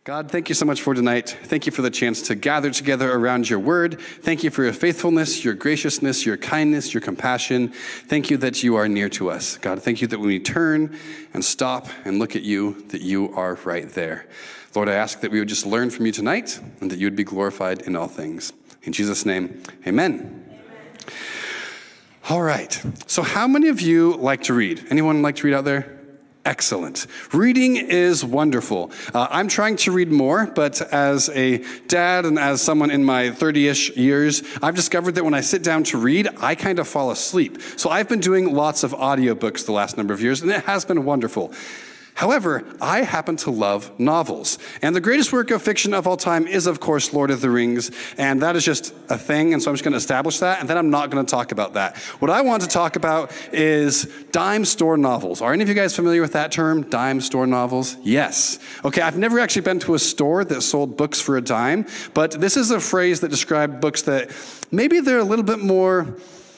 God, thank you so much for tonight. Thank you for the chance to gather together around your word. Thank you for your faithfulness, your graciousness, your kindness, your compassion. Thank you that you are near to us. God, thank you that when we turn and stop and look at you, that you are right there. Lord, I ask that we would just learn from you tonight and that you would be glorified in all things. In Jesus' name, amen. All right. So how many of you like to read? Anyone like to read out there? Excellent. Reading is wonderful. I'm trying to read more, but as a dad and as someone in my 30-ish years, I've discovered that when I sit down to read, I kind of fall asleep. So I've been doing lots of audiobooks the last number of years, and it has been wonderful. However, I happen to love novels. And the greatest work of fiction of all time is, of course, Lord of the Rings. And that is just a thing, and so I'm just going to establish that, and then I'm not going to talk about that. What I want to talk about is dime store novels. Are any of you guys familiar with that term, dime store novels? Yes. Okay, I've never actually been to a store that sold books for a dime, but this is a phrase that described books that maybe they're a little bit more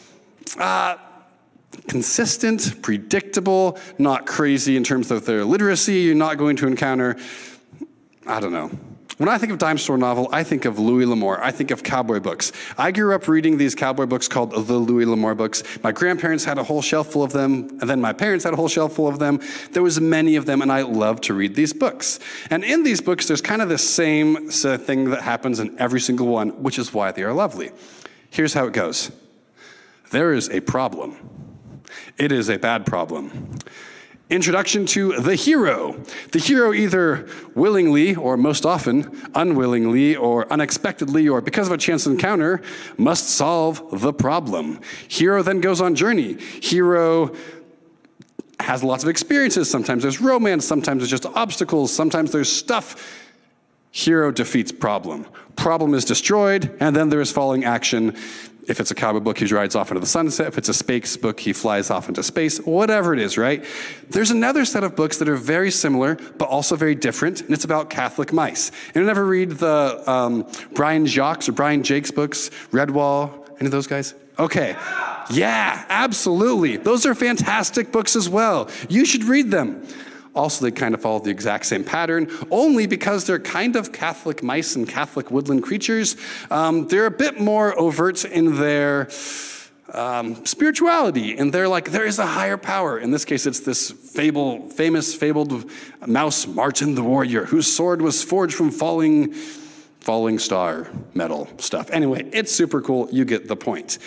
consistent, predictable, not crazy in terms of their literacy. You're not going to encounter, I don't know. When I think of dime store novel, I think of Louis L'Amour. I think of cowboy books. I grew up reading these cowboy books called the Louis L'Amour books. My grandparents had a whole shelf full of them, and then my parents had a whole shelf full of them. There was many of them, and I love to read these books. And in these books, there's kind of the same thing that happens in every single one, which is why they are lovely. Here's how it goes. There is a problem. It is a bad problem. Introduction to the hero. The hero either willingly, or most often, unwillingly, or unexpectedly, or because of a chance encounter, must solve the problem. Hero then goes on journey. Hero has lots of experiences. Sometimes there's romance, sometimes there's just obstacles, sometimes there's stuff. Hero defeats problem. Problem is destroyed, and then there is following action. If it's a cowboy book, he rides off into the sunset. If it's a space book, he flies off into space. Whatever it is, right? There's another set of books that are very similar, but also very different, and it's about Catholic mice. Anyone ever read the Brian Jacques or Brian Jakes books? Redwall? Any of those guys? Okay. Yeah, absolutely. Those are fantastic books as well. You should read them. Also, they kind of follow the exact same pattern, only because they're kind of Catholic mice and Catholic woodland creatures. They're a bit more overt in their spirituality, and they're like, there is a higher power. In this case, it's this famous fabled mouse, Martin the Warrior, whose sword was forged from falling star metal stuff. Anyway, it's super cool. You get the point.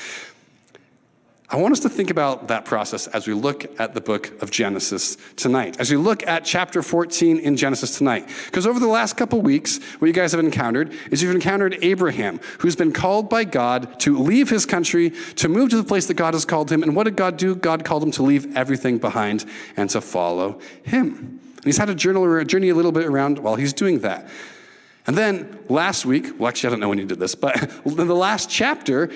I want us to think about that process as we look at the book of Genesis tonight, as we look at chapter 14 in Genesis tonight. Because over the last couple weeks, what you guys have encountered is you've encountered Abraham, who's been called by God to leave his country, to move to the place that God has called him. And what did God do? God called him to leave everything behind and to follow him. And he's had a journey a little bit around while he's doing that. And then last week, well, actually, I don't know when he did this, but in the last chapter,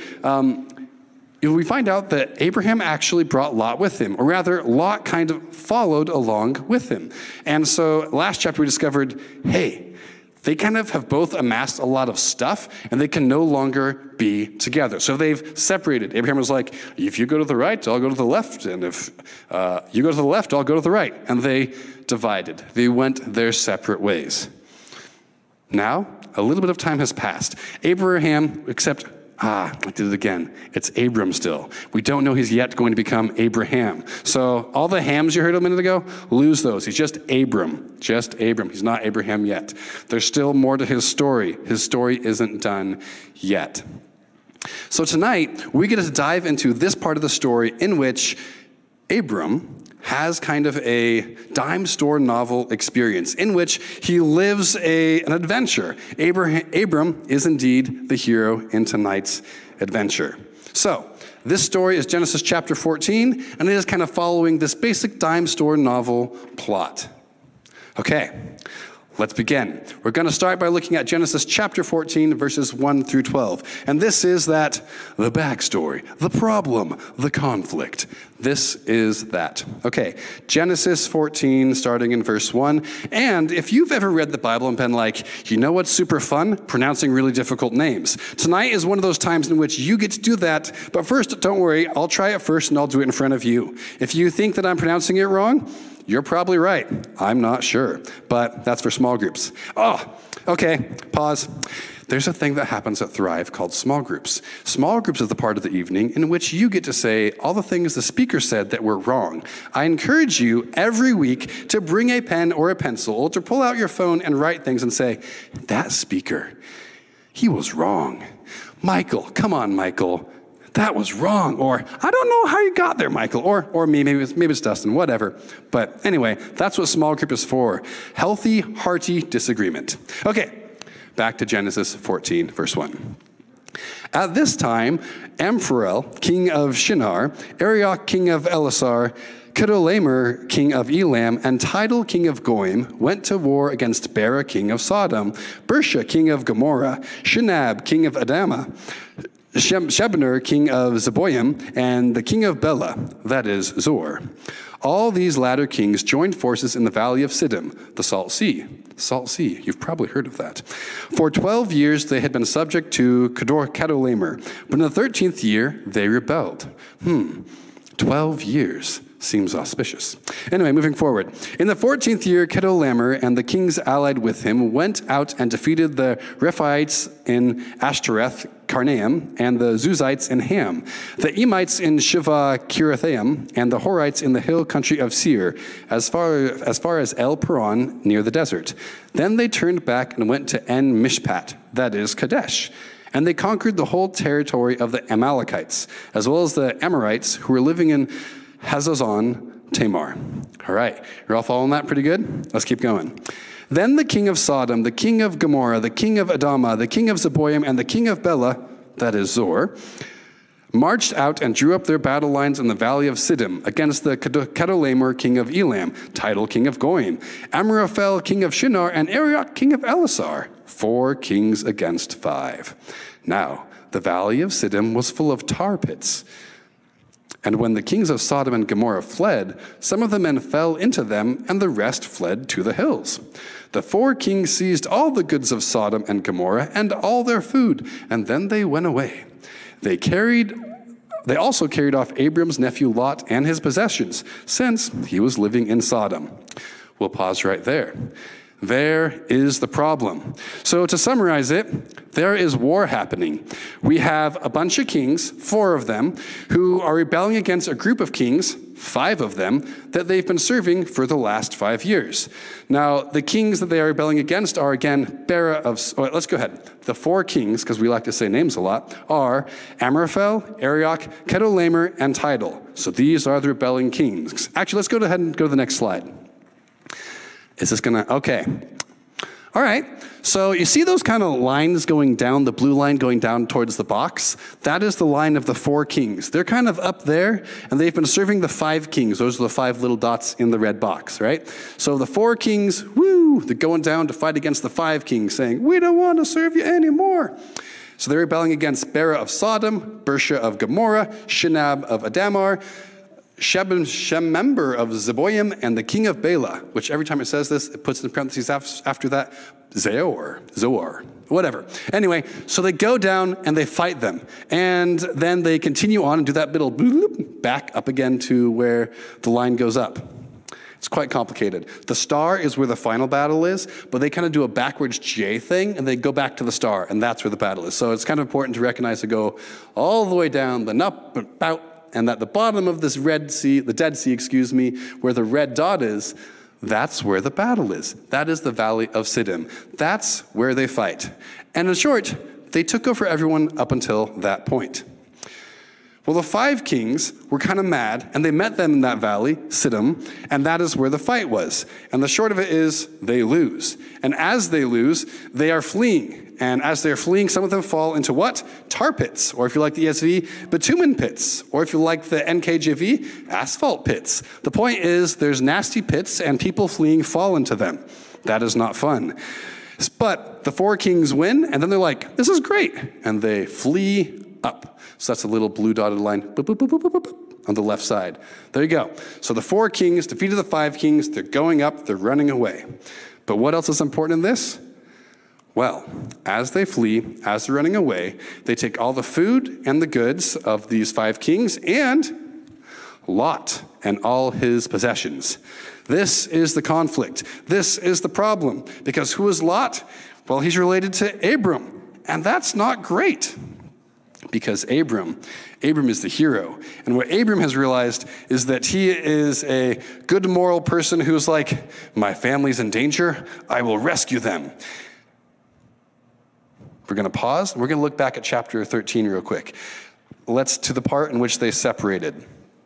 we find out that Abraham actually brought Lot with him, or rather, Lot kind of followed along with him. And so last chapter we discovered, hey, they kind of have both amassed a lot of stuff, and they can no longer be together. So they've separated. Abraham was like, if you go to the right, I'll go to the left. And if you go to the left, I'll go to the right. And they divided. They went their separate ways. Now, a little bit of time has passed. Abraham, I did it again. It's Abram still. We don't know he's yet going to become Abraham. So all the hams you heard a minute ago, lose those. He's just Abram. Just Abram. He's not Abraham yet. There's still more to his story. His story isn't done yet. So tonight, we get to dive into this part of the story in which Abram has kind of a dime store novel experience in which he lives an adventure. Abram is indeed the hero in tonight's adventure. So this story is Genesis chapter 14, and it is kind of following this basic dime store novel plot. Okay, let's begin. We're going to start by looking at Genesis chapter 14, verses 1 through 12. And this is the backstory, the problem, the conflict. This is that. Okay, Genesis 14, starting in verse 1. And if you've ever read the Bible and been like, you know what's super fun? Pronouncing really difficult names. Tonight is one of those times in which you get to do that. But first, don't worry, I'll try it first and I'll do it in front of you. If you think that I'm pronouncing it wrong, You're probably right. I'm not sure. But that's for small groups. Oh, okay, pause. There's a thing that happens at Thrive called small groups. Small groups is the part of the evening in which you get to say all the things the speaker said that were wrong. I encourage you every week to bring a pen or a pencil or to pull out your phone and write things and say, that speaker, he was wrong. Michael, come on, Michael. That was wrong. Or, I don't know how you got there, Michael. Or me, maybe it's Dustin, whatever. But anyway, that's what small group is for. Healthy, hearty disagreement. Okay. Back to Genesis 14, verse 1. At this time, Amphrael, king of Shinar, Arioch, king of Elasar, Chedorlaomer, king of Elam, and Tidal, king of Goim, went to war against Bera, king of Sodom, Bersha, king of Gomorrah, Shinab, king of Adamah, Shebner, king of Zeboim, and the king of Bela, that is, Zor. All these latter kings joined forces in the valley of Siddim, the Salt Sea. Salt Sea, you've probably heard of that. For 12 years they had been subject to Chedorlaomer, but in the 13th year they rebelled. 12 years. Seems auspicious. Anyway, moving forward. In the 14th year, Chedorlaomer and the kings allied with him went out and defeated the Rephaites in Ashtoreth, Karnaim, and the Zuzites in Ham, the Emites in Shiva Kirithaim, and the Horites in the hill country of Seir, as far as El Paran near the desert. Then they turned back and went to En Mishpat, that is Kadesh. And they conquered the whole territory of the Amalekites, as well as the Amorites who were living in Hazazon Tamar. All right, you're all following that pretty good? Let's keep going. Then the king of Sodom, the king of Gomorrah, the king of Adamah, the king of Zeboim, and the king of Bela, that is Zor, marched out and drew up their battle lines in the valley of Siddim against the Chedorlaomer, king of Elam, Tidal, king of Goim, Amraphel, king of Shinar, and Arioch, king of Elasar, 4 kings against 5. Now, the valley of Siddim was full of tar pits. And when the kings of Sodom and Gomorrah fled, some of the men fell into them, and the rest fled to the hills. The 4 kings seized all the goods of Sodom and Gomorrah and all their food, and then they went away. They also carried off Abram's nephew Lot and his possessions, since he was living in Sodom. We'll pause right there. There is the problem. So to summarize it, there is war happening. We have a bunch of kings, 4 of them, who are rebelling against a group of kings, 5 of them, that they've been serving for the last 5 years. Now, the kings that they are rebelling against are, again, let's go ahead. The 4 kings, because we like to say names a lot, are Amraphel, Arioch, Chedorlaomer, and Tidal. So these are the rebelling kings. Actually, let's go ahead and go to the next slide. Is this gonna, okay. All right, so you see those kind of lines going down, the blue line going down towards the box? That is the line of the 4 kings. They're kind of up there, and they've been serving the 5 kings. Those are the 5 little dots in the red box, right? So the 4 kings, they're going down to fight against the 5 kings, saying, we don't want to serve you anymore. So they're rebelling against Bera of Sodom, Bersha of Gomorrah, Shinab of Adamar, Shemember of Zeboim, and the king of Bela, which every time it says this, it puts in parentheses after that, Zoar, whatever. Anyway, so they go down and they fight them. And then they continue on and do that little back up again to where the line goes up. It's quite complicated. The star is where the final battle is, but they kind of do a backwards J thing, and they go back to the star, and that's where the battle is. So it's kind of important to recognize to go all the way down, then up, about, and at the bottom of this Dead Sea, where the red dot is, that's where the battle is. That is the Valley of Siddim. That's where they fight. And in short, they took over everyone up until that point. Well, the 5 kings were kind of mad, and they met them in that valley, Siddim, and that is where the fight was. And the short of it is, they lose. And as they lose, they are fleeing. And as they're fleeing, some of them fall into what? Tar pits, or if you like the ESV, bitumen pits, or if you like the NKJV, asphalt pits. The point is, there's nasty pits, and people fleeing fall into them. That is not fun. But the 4 kings win, and then they're like, this is great. And they flee up. So that's a little blue dotted line boop, boop, boop, boop, boop, boop, on the left side. There you go. So the 4 kings defeated the 5 kings. They're going up. They're running away. But what else is important in this? Well, as they flee, as they're running away, they take all the food and the goods of these 5 kings and Lot and all his possessions. This is the conflict. This is the problem. Because who is Lot? Well, he's related to Abram. And that's not great. Because Abram is the hero. And what Abram has realized is that he is a good moral person who's like, my family's in danger, I will rescue them. We're going to pause. We're going to look back at chapter 13 real quick. Let's to the part in which they separated.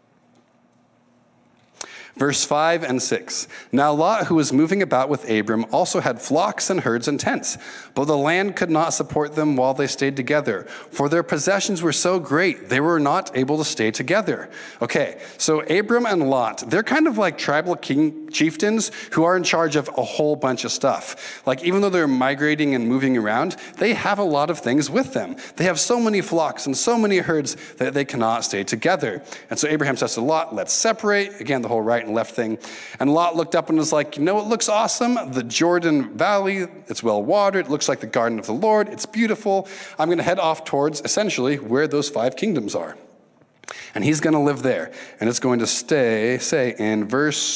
Verse 5 and 6. Now Lot, who was moving about with Abram, also had flocks and herds and tents, but the land could not support them while they stayed together, for their possessions were so great, they were not able to stay together. Okay, so Abram and Lot, they're kind of like tribal chieftains who are in charge of a whole bunch of stuff. Like, even though they're migrating and moving around, they have a lot of things with them. They have so many flocks and so many herds that they cannot stay together. And so Abraham says to Lot, let's separate. Again, the whole right and left thing. And Lot looked up and was like, you know what looks awesome? The Jordan Valley, it's well watered. It looks like the garden of the Lord. It's beautiful. I'm going to head off towards essentially where those 5 kingdoms are. And he's going to live there. And it's going to say in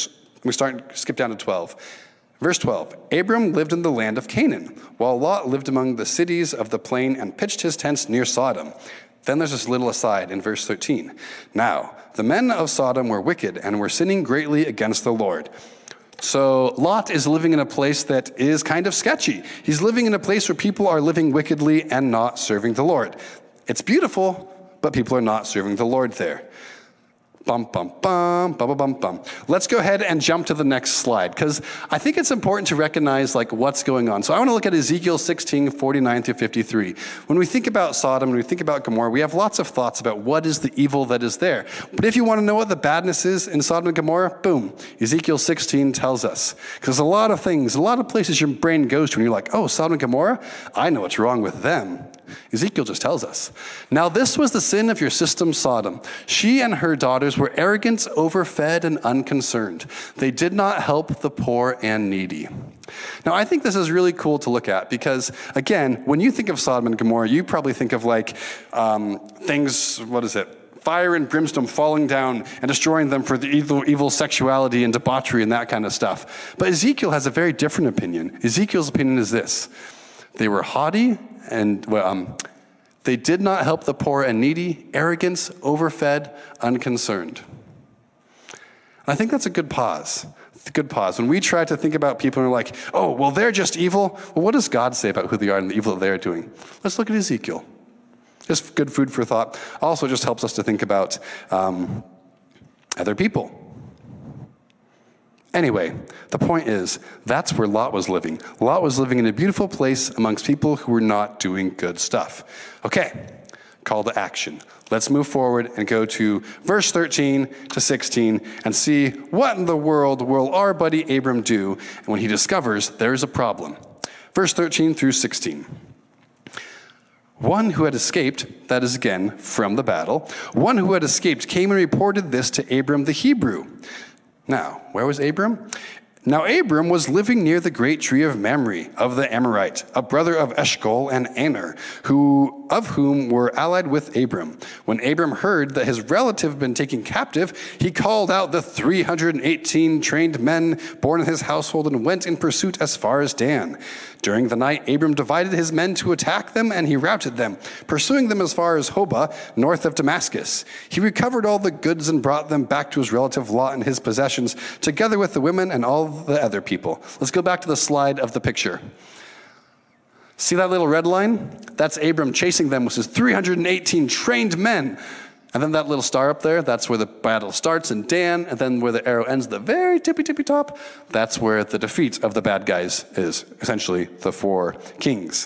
skip down to 12. Verse 12, Abram lived in the land of Canaan, while Lot lived among the cities of the plain and pitched his tents near Sodom. Then there's this little aside in verse 13. Now, the men of Sodom were wicked and were sinning greatly against the Lord. So Lot is living in a place that is kind of sketchy. He's living in a place where people are living wickedly and not serving the Lord. It's beautiful, but people are not serving the Lord there. Bum, bum, bum, bum, bum, bum. Let's go ahead and jump to the next slide, because I think it's important to recognize like what's going on. So I want to look at Ezekiel 16, 49 through 53. When we think about Sodom, when we think about Gomorrah, we have lots of thoughts about what is the evil that is there. But if you want to know what the badness is in Sodom and Gomorrah, boom, Ezekiel 16 tells us. Because a lot of things, a lot of places your brain goes to, and you're like, oh, Sodom and Gomorrah? I know what's wrong with them. Ezekiel just tells us. Now this was the sin of your system, Sodom. She and her daughters were arrogant, overfed, and unconcerned. They did not help the poor and needy. Now I think this is really cool to look at because, again, when you think of Sodom and Gomorrah, you probably think of like things, fire and brimstone falling down and destroying them for the evil sexuality and debauchery and that kind of stuff. But Ezekiel has a very different opinion. Ezekiel's opinion is this. They were haughty and they did not help the poor and needy, arrogance, overfed, unconcerned. I think that's a good pause. Good pause. When we try to think about people and are like, oh, well, they're just evil. Well, what does God say about who they are and the evil that they're doing? Let's look at Ezekiel. Just good food for thought. Also just helps us to think about other people. Anyway, the point is, that's where Lot was living. Lot was living in a beautiful place amongst people who were not doing good stuff. Okay, call to action. Let's move forward and go to verse 13 to 16 and see what in the world will our buddy Abram do when he discovers there's a problem. Verse 13 through 16. One who had escaped, that is again from the battle, one who had escaped came and reported this to Abram the Hebrew. Now, where was Abram? Now Abram was living near the great tree of Mamre of the Amorite, a brother of Eshcol and Aner, of whom were allied with Abram. When Abram heard that his relative had been taken captive, he called out the 318 trained men born in his household and went in pursuit as far as Dan. During the night, Abram divided his men to attack them, and he routed them, pursuing them as far as Hobah, north of Damascus. He recovered all the goods and brought them back to his relative Lot and his possessions, together with the women and all the other people. Let's go back to the slide of the picture. See that little red line? That's Abram chasing them with his 318 trained men. And then that little star up there, that's where the battle starts in Dan, and then where the arrow ends, the very tippy top, that's where the defeat of the bad guys is, essentially the 4 kings.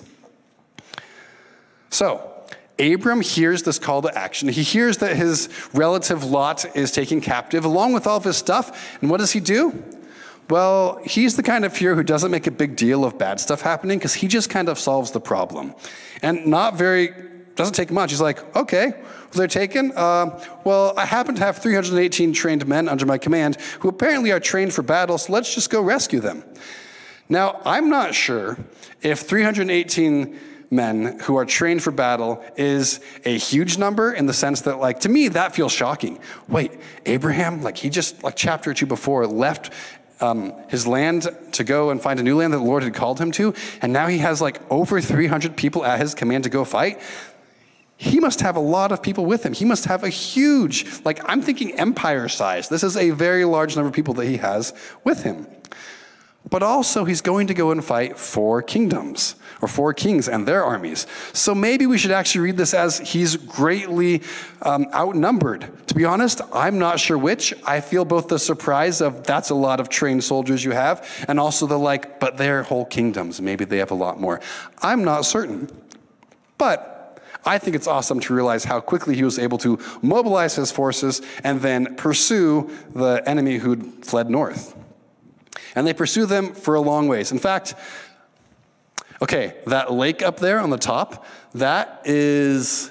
So, Abram hears this call to action. He hears that his relative Lot is taken captive along with all of his stuff, and what does he do? Well, he's the kind of hero who doesn't make a big deal of bad stuff happening because he just kind of solves the problem. And doesn't take much. He's like, okay, well, they're taken. Well, I happen to have 318 trained men under my command who apparently are trained for battle, so let's just go rescue them. Now, I'm not sure if 318 men who are trained for battle is a huge number in the sense that, like, to me, that feels shocking. Wait, Abraham, like he just, like chapter 2 before, left his land to go and find a new land that the Lord had called him to, and now he has like over 300 people at his command to go fight. He must have a lot of people with him. He must have a huge, like I'm thinking empire size. This is a very large number of people that he has with him. But also he's going to go and fight 4 kingdoms, or 4 kings and their armies. So maybe we should actually read this as he's greatly outnumbered. To be honest, I'm not sure which. I feel both the surprise of that's a lot of trained soldiers you have, and also the like, but they're whole kingdoms. Maybe they have a lot more. I'm not certain. But I think it's awesome to realize how quickly he was able to mobilize his forces and then pursue the enemy who'd fled north. And they pursue them for a long ways. In fact, okay, that lake up there on the top, that is,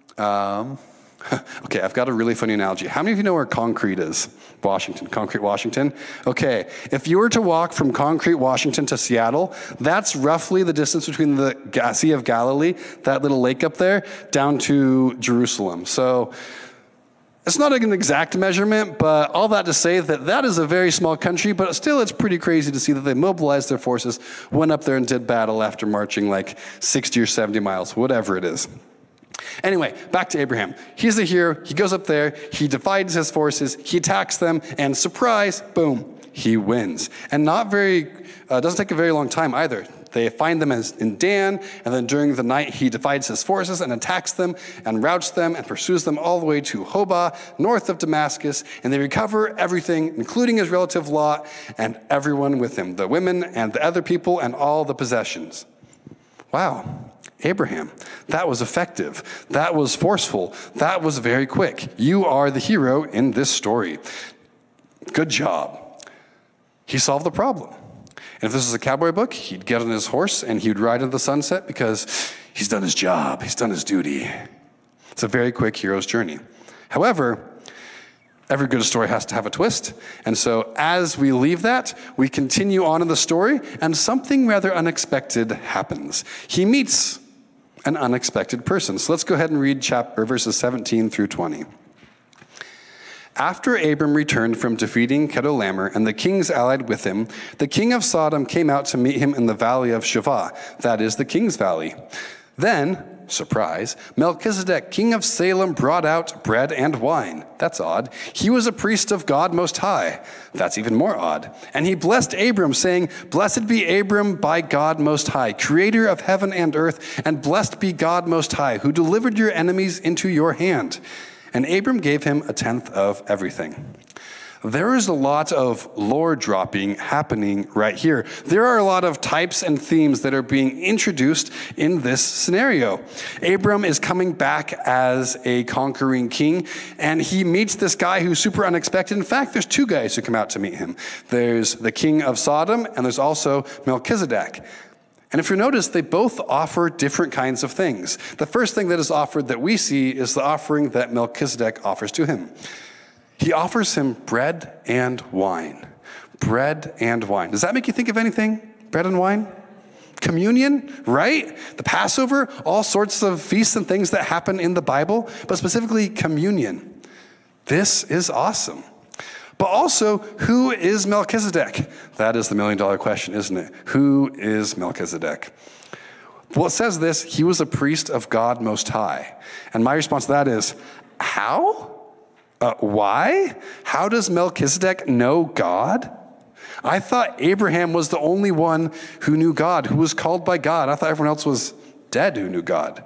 okay, I've got a really funny analogy. How many of you know where Concrete is? Washington, Concrete, Washington. Okay, if you were to walk from Concrete, Washington to Seattle, that's roughly the distance between the Sea of Galilee, that little lake up there, down to Jerusalem. So it's not an exact measurement, but all that to say that that is a very small country, but still it's pretty crazy to see that they mobilized their forces, went up there and did battle after marching like 60 or 70 miles, whatever it is. Anyway, back to Abraham. He's the hero. He goes up there, he divides his forces, he attacks them, and surprise, boom, he wins. And doesn't take a very long time either. They find them in Dan, and then during the night he divides his forces and attacks them and routs them and pursues them all the way to Hobah, north of Damascus, and they recover everything, including his relative Lot and everyone with him, the women and the other people and all the possessions. Wow, Abraham, that was effective. That was forceful. That was very quick. You are the hero in this story. Good job. He solved the problem. And if this was a cowboy book, he'd get on his horse and he'd ride into the sunset because he's done his job, he's done his duty. It's a very quick hero's journey. However, every good story has to have a twist. And so as we leave that, we continue on in the story and something rather unexpected happens. He meets an unexpected person. So let's go ahead and read verses 17 through 20. After Abram returned from defeating Chedorlaomer and the kings allied with him, the king of Sodom came out to meet him in the valley of Shavah, that is the king's valley. Then, surprise, Melchizedek, king of Salem, brought out bread and wine. That's odd. He was a priest of God Most High. That's even more odd. And he blessed Abram, saying, "Blessed be Abram by God Most High, creator of heaven and earth, and blessed be God Most High, who delivered your enemies into your hand." And Abram gave him a tenth of everything. There is a lot of lore dropping happening right here. There are a lot of types and themes that are being introduced in this scenario. Abram is coming back as a conquering king, and he meets this guy who's super unexpected. In fact, there's 2 guys who come out to meet him. There's the king of Sodom, and there's also Melchizedek. And if you notice, they both offer different kinds of things. The first thing that is offered that we see is the offering that Melchizedek offers to him. He offers him bread and wine. Bread and wine. Does that make you think of anything? Bread and wine? Communion, right? The Passover, all sorts of feasts and things that happen in the Bible, but specifically communion. This is awesome. But also, who is Melchizedek? That is the $1 million question, isn't it? Who is Melchizedek? Well, it says this, he was a priest of God Most High. And my response to that is, how? Why? How does Melchizedek know God? I thought Abraham was the only one who knew God, who was called by God. I thought everyone else was dead who knew God.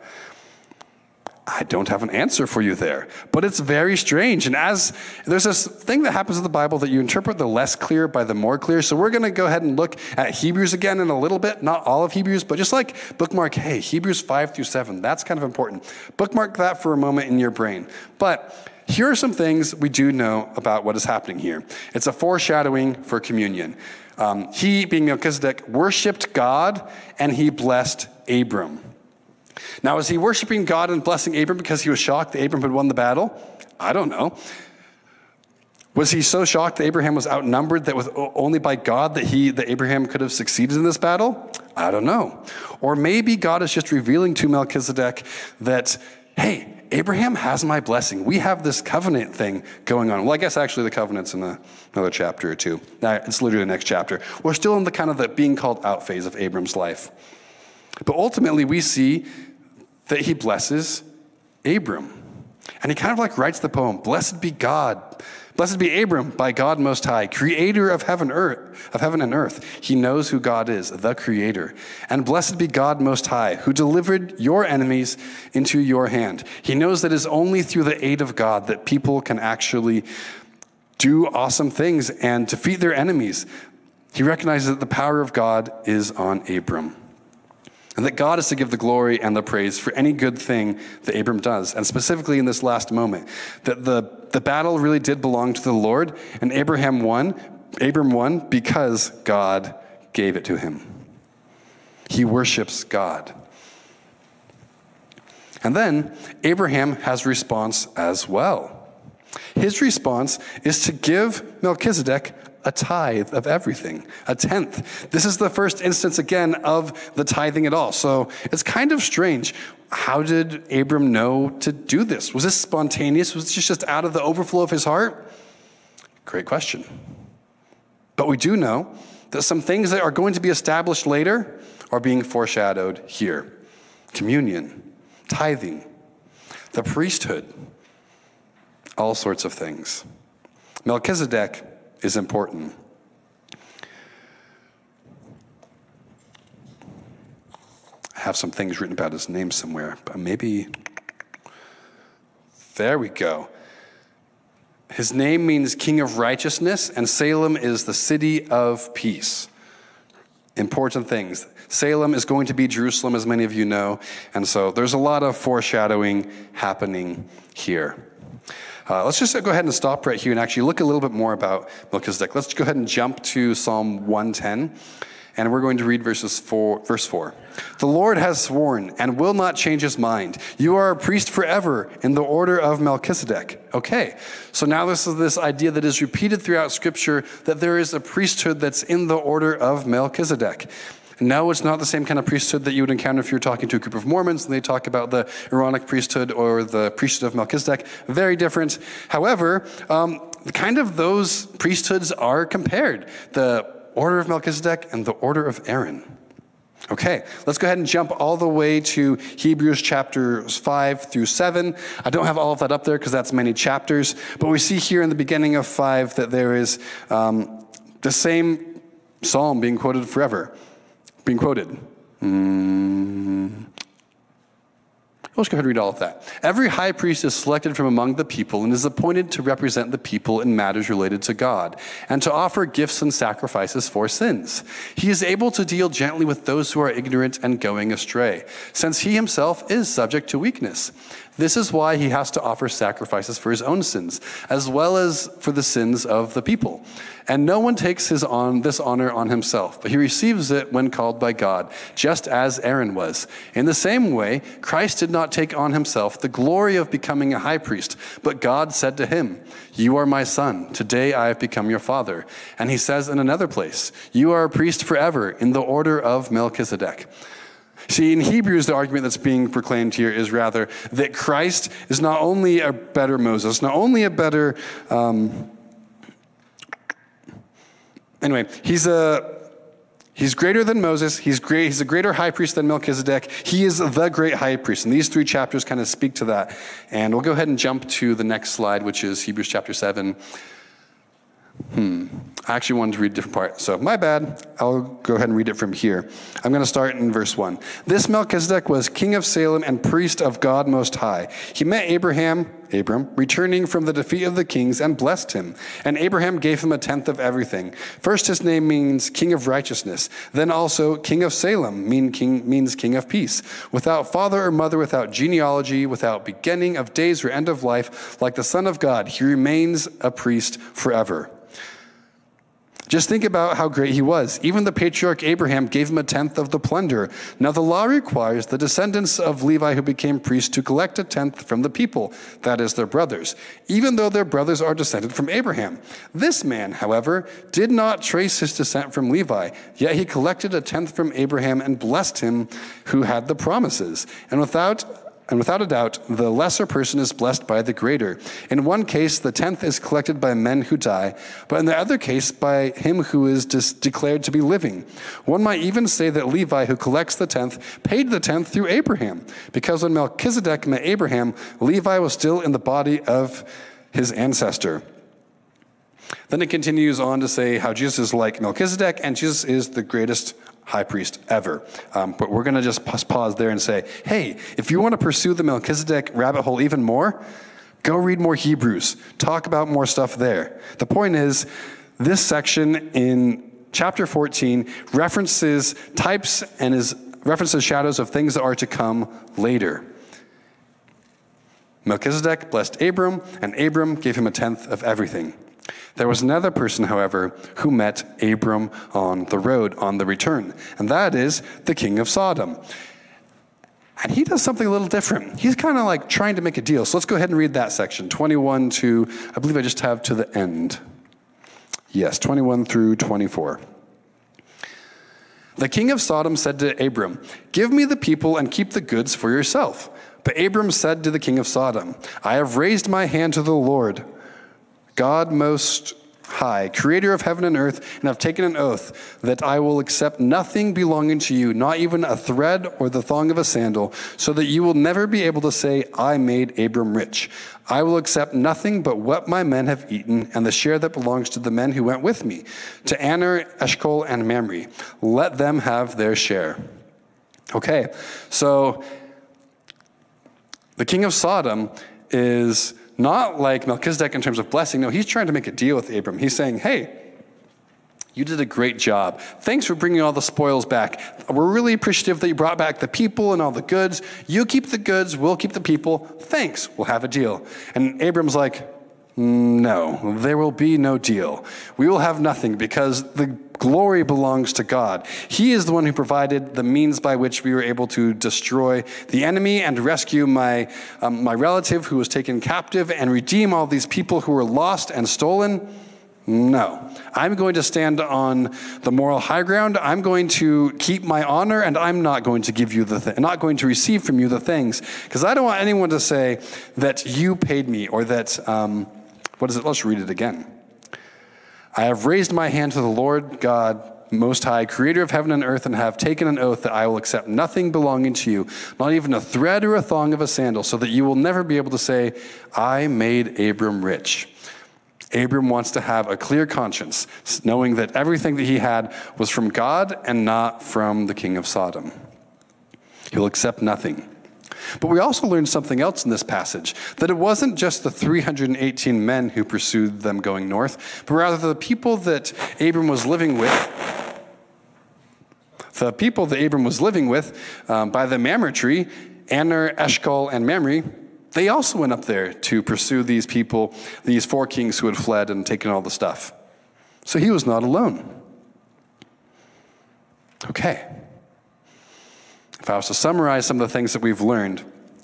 I don't have an answer for you there, but it's very strange. And as there's this thing that happens in the Bible that you interpret the less clear by the more clear. So we're going to go ahead and look at Hebrews again in a little bit, not all of Hebrews, but just like bookmark, hey, Hebrews 5-7, that's kind of important. Bookmark that for a moment in your brain. But here are some things we do know about what is happening here. It's a foreshadowing for communion. He, being Melchizedek, worshiped God and he blessed Abram. Now, is he worshiping God and blessing Abram because he was shocked that Abram had won the battle? I don't know. Was he so shocked that Abraham was outnumbered that was only by God that Abraham could have succeeded in this battle? I don't know. Or maybe God is just revealing to Melchizedek that, hey, Abraham has my blessing. We have this covenant thing going on. Well, I guess actually the covenant's in another chapter or two. It's literally the next chapter. We're still in the kind of the being called out phase of Abram's life. But ultimately, we see that he blesses Abram. And he kind of like writes the poem, "Blessed be God. Blessed be Abram by God Most High, creator of heaven and earth. He knows who God is, the creator. And blessed be God Most High, who delivered your enemies into your hand." He knows that it's only through the aid of God that people can actually do awesome things and defeat their enemies. He recognizes that the power of God is on Abram, and that God is to give the glory and the praise for any good thing that Abram does. And specifically in this last moment, that the battle really did belong to the Lord, and Abram won because God gave it to him. He worships God. And then Abraham has a response as well. His response is to give Melchizedek a tithe of everything, a tenth. This is the first instance, again, of the tithing at all. So it's kind of strange. How did Abram know to do this? Was this spontaneous? Was this just out of the overflow of his heart? Great question. But we do know that some things that are going to be established later are being foreshadowed here. Communion, tithing, the priesthood, all sorts of things. Melchizedek is important. I have some things written about his name somewhere, but maybe, there we go. His name means King of Righteousness, and Salem is the city of peace. Important things. Salem is going to be Jerusalem, as many of you know, and so there's a lot of foreshadowing happening here. Let's just go ahead and stop right here and actually look a little bit more about Melchizedek. Let's go ahead and jump to Psalm 110, and we're going to read verse 4. "The Lord has sworn and will not change his mind. You are a priest forever in the order of Melchizedek." Okay, so now this is this idea that is repeated throughout Scripture, that there is a priesthood that's in the order of Melchizedek. No, it's not the same kind of priesthood that you would encounter if you're talking to a group of Mormons and they talk about the Aaronic priesthood or the priesthood of Melchizedek. Very different. However, kind of those priesthoods are compared. The order of Melchizedek and the order of Aaron. Okay, let's go ahead and jump all the way to Hebrews chapters 5 through 7. I don't have all of that up there because that's many chapters, but we see here in the beginning of 5 that there is the same psalm being quoted forever. Being quoted. Let's go ahead and read all of that. "Every high priest is selected from among the people and is appointed to represent the people in matters related to God and to offer gifts and sacrifices for sins. He is able to deal gently with those who are ignorant and going astray, since he himself is subject to weakness. This is why he has to offer sacrifices for his own sins, as well as for the sins of the people. And no one takes this honor on himself, but he receives it when called by God, just as Aaron was. In the same way, Christ did not take on himself the glory of becoming a high priest, but God said to him, 'You are my son. Today I have become your father.' And he says in another place, 'You are a priest forever in the order of Melchizedek.'" See, in Hebrews, the argument that's being proclaimed here is rather that Christ is not only a better Moses, not only a better, he's greater than Moses, he's a greater high priest than Melchizedek, he is the great high priest. And these 3 chapters kind of speak to that. And we'll go ahead and jump to the next slide, which is Hebrews chapter 7. I actually wanted to read a different part, so my bad. I'll go ahead and read it from here. I'm going to start in verse 1. "This Melchizedek was king of Salem and priest of God Most High. He met Abram, returning from the defeat of the kings, and blessed him. And Abraham gave him a tenth of everything. First, his name means king of righteousness. Then also king of Salem means king of peace. Without father or mother, without genealogy, without beginning of days or end of life, like the Son of God, he remains a priest forever." Just think about how great he was. Even the patriarch Abraham gave him a tenth of the plunder. Now the law requires the descendants of Levi who became priests to collect a tenth from the people, that is, their brothers, even though their brothers are descended from Abraham. This man, however, did not trace his descent from Levi, yet he collected a tenth from Abraham and blessed him who had the promises. And without And without a doubt, the lesser person is blessed by the greater. In one case, the tenth is collected by men who die, but in the other case, by him who is declared to be living. One might even say that Levi, who collects the tenth, paid the tenth through Abraham, because when Melchizedek met Abraham, Levi was still in the body of his ancestor. Then it continues on to say how Jesus is like Melchizedek, and Jesus is the greatest high priest ever. But we're going to just pause there and say, hey, if you want to pursue the Melchizedek rabbit hole even more, go read more Hebrews. Talk about more stuff there. The point is, this section in chapter 14 references types and references shadows of things that are to come later. Melchizedek blessed Abram, and Abram gave him a tenth of everything. There was another person, however, who met Abram on the road, on the return, and that is the king of Sodom. And he does something a little different. He's kind of like trying to make a deal. So let's go ahead and read that section, 21 to, I believe I just have to the end. Yes, 21 through 24. The king of Sodom said to Abram, "Give me the people and keep the goods for yourself." But Abram said to the king of Sodom, "I have raised my hand to the Lord, God Most High, creator of heaven and earth, and have taken an oath that I will accept nothing belonging to you, not even a thread or the thong of a sandal, so that you will never be able to say, 'I made Abram rich.' I will accept nothing but what my men have eaten, and the share that belongs to the men who went with me, to Aner, Eshcol, and Mamre. Let them have their share." Okay, so the king of Sodom is not like Melchizedek in terms of blessing. No, he's trying to make a deal with Abram. He's saying, hey, you did a great job. Thanks for bringing all the spoils back. We're really appreciative that you brought back the people and all the goods. You keep the goods, we'll keep the people. Thanks, we'll have a deal. And Abram's like, no, there will be no deal. We will have nothing because the glory belongs to God. He is the one who provided the means by which we were able to destroy the enemy and rescue my relative who was taken captive and redeem all these people who were lost and stolen. No, I'm going to stand on the moral high ground. I'm going to keep my honor, and I'm not going to give you not going to receive from you the things, because I don't want anyone to say that you paid me or that, what is it? Let's read it again. I have raised my hand to the Lord God Most High, creator of heaven and earth, and have taken an oath that I will accept nothing belonging to you, not even a thread or a thong of a sandal, so that you will never be able to say, I made Abram rich. Abram wants to have a clear conscience, knowing that everything that he had was from God and not from the king of Sodom. He'll accept nothing. But we also learned something else in this passage, that it wasn't just the 318 men who pursued them going north, but rather the people that Abram was living with, by the Mamre tree, Aner, Eshcol, and Mamre, they also went up there to pursue these people, these four kings who had fled and taken all the stuff. So he was not alone. Okay. If I was to summarize some of the things that we've learned,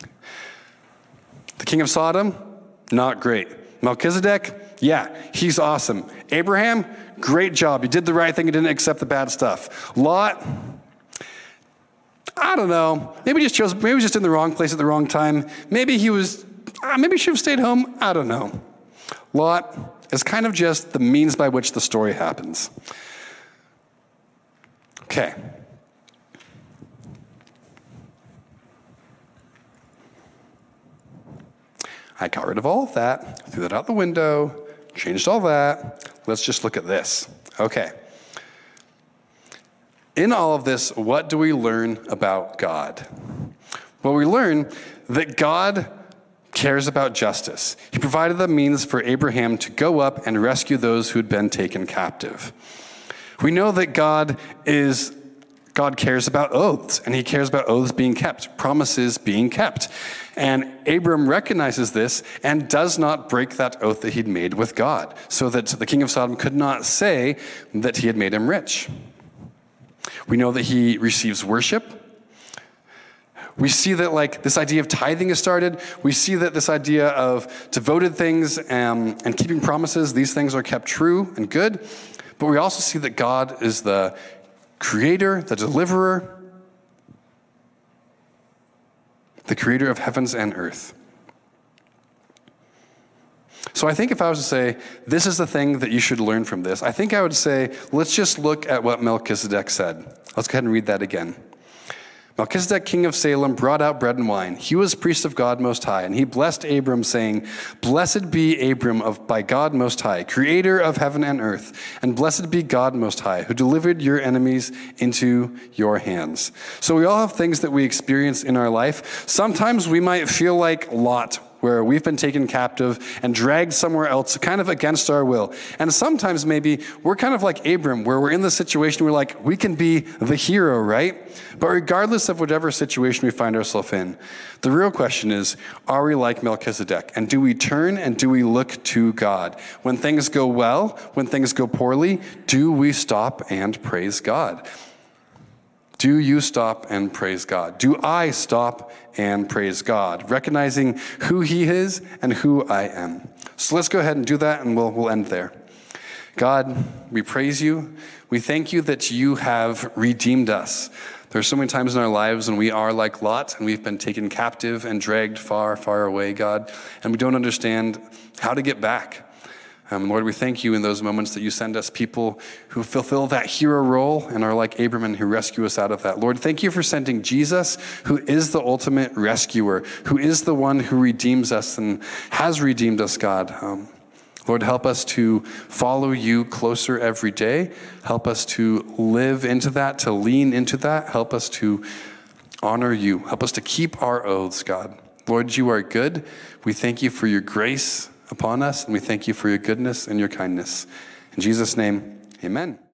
the king of Sodom, not great. Melchizedek, yeah, he's awesome. Abraham, great job. You did the right thing. You didn't accept the bad stuff. Lot, I don't know. Maybe he was just in the wrong place at the wrong time. Maybe he should have stayed home. I don't know. Lot is kind of just the means by which the story happens. Okay. I got rid of all of that, threw that out the window, changed all that. Let's just look at this. Okay. In all of this, what do we learn about God? Well, we learn that God cares about justice. He provided the means for Abraham to go up and rescue those who had been taken captive. We know that God cares about oaths, and he cares about oaths being kept, promises being kept. And Abram recognizes this and does not break that oath that he'd made with God, so that the king of Sodom could not say that he had made him rich. We know that he receives worship. We see that this idea of tithing is started. We see that this idea of devoted things and keeping promises, these things are kept true and good. But we also see that God is the creator, the deliverer, the creator of heavens and earth. So I think if I was to say, this is the thing that you should learn from this, I think I would say, let's just look at what Melchizedek said. Let's go ahead and read that again. Melchizedek, king of Salem, brought out bread and wine. He was priest of God Most High, and he blessed Abram, saying, Blessed be Abram by God Most High, creator of heaven and earth, and blessed be God Most High, who delivered your enemies into your hands. So we all have things that we experience in our life. Sometimes we might feel like Lot, where we've been taken captive and dragged somewhere else, kind of against our will. And sometimes maybe we're kind of like Abram, where we're in the situation we're like, we can be the hero, right? But regardless of whatever situation we find ourselves in, the real question is, are we like Melchizedek? And do we turn and do we look to God? When things go well, when things go poorly, do we stop and praise God? Do you stop and praise God? Do I stop and praise God, recognizing who he is and who I am? So let's go ahead and do that, and we'll end there. God, we praise you. We thank you that you have redeemed us. There's so many times in our lives when we are like Lot and we've been taken captive and dragged far, far away, God, and we don't understand how to get back. Lord, we thank you in those moments that you send us people who fulfill that hero role and are like Abram and who rescue us out of that. Lord, thank you for sending Jesus, who is the ultimate rescuer, who is the one who redeems us and has redeemed us, God. Lord, help us to follow you closer every day. Help us to live into that, to lean into that. Help us to honor you. Help us to keep our oaths, God. Lord, you are good. We thank you for your grace upon us, and we thank you for your goodness and your kindness. In Jesus' name, amen.